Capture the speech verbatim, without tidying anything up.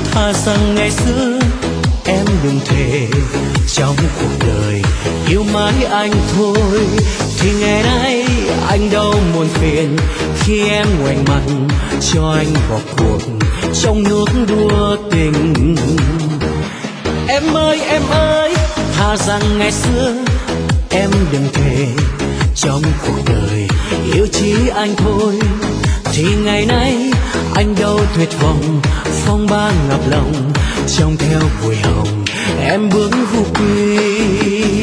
thà rằng ngày xưa em đừng thề trong cuộc đời yêu mãi anh thôi, thì ngày nay anh đâu muộn phiền khi em ngoảnh mặt cho anh vào cuộc trong nước đua tình. Em ơi em ơi, thà rằng ngày xưa em đừng thề trong cuộc đời yêu chỉ anh thôi, thì ngày nay anh đâu tuyệt vọng phong ba ngập lòng trong theo bụi hồng em bước vô quy.